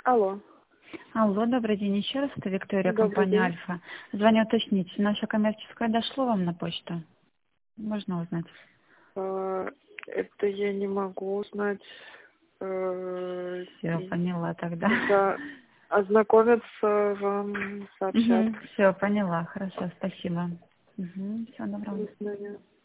Алло. Алло, добрый день еще раз. Это Виктория, Добрый компания день. Альфа. Звоню уточнить, наше коммерческое дошло вам на почту? Можно узнать? Это я не могу узнать. Все, поняла тогда. Да, ознакомиться вам сообщат. Все, поняла. Хорошо, спасибо. Всего доброго. До свидания.